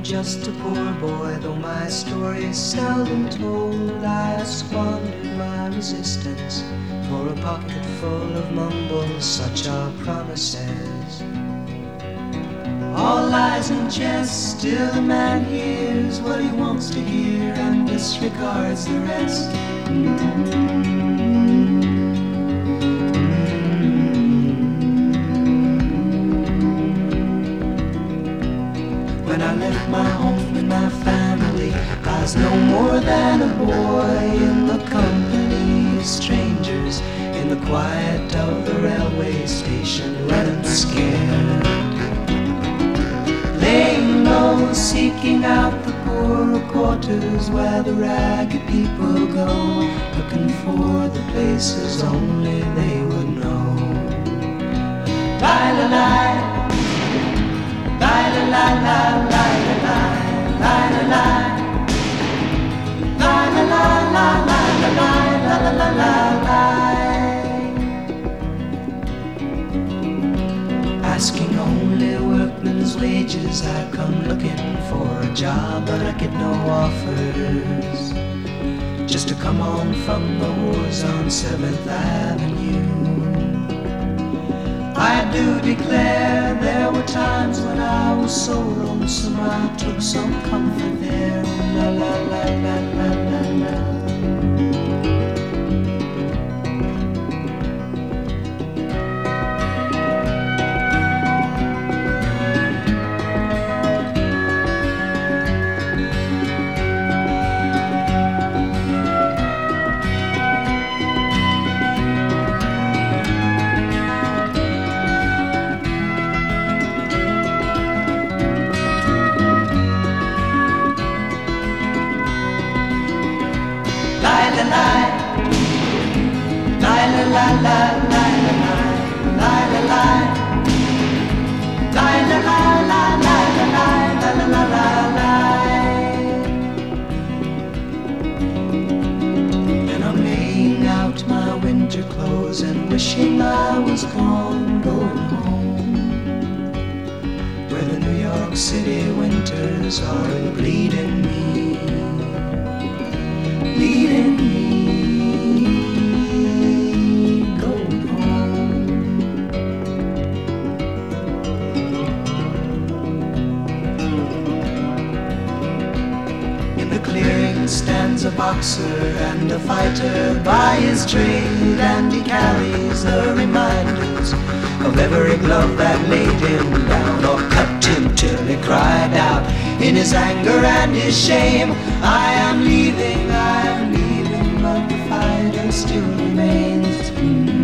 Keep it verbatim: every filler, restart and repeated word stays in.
just a poor boy, though my story is seldom told. I squandered my resistance for a pocket full of mumbles, such are promises. All lies and jest, still a man hears what he wants to hear and disregards the rest. When I left my home and my family, I was no more than a boy in the company of strangers, in the quiet of the railway station, running scared, laying low, seeking out the poorer quarters where the ragged people go, looking for the places only they would know. Lie-la-lie, lie-la-lie, lie-la-lie, lie-la-lie, lie-la-lie, lie-la-lie, lie-la-lie. Asking only workmen's wages, I come looking for a job, but I get no offers. Just to come on from the wars on seventh Avenue. I do declare there were times when I was so lonesome I took some comfort there. La la la la la la la. And wishing I was gone, going home, where the New York City winters are bleeding me, bleeding me, going home. In the clearing stands a boxer and a fighter by his trade, and he carries the reminders of every glove that laid him down or cut him till he cried out in his anger and his shame, I am leaving, I am leaving, but the fighter still remains.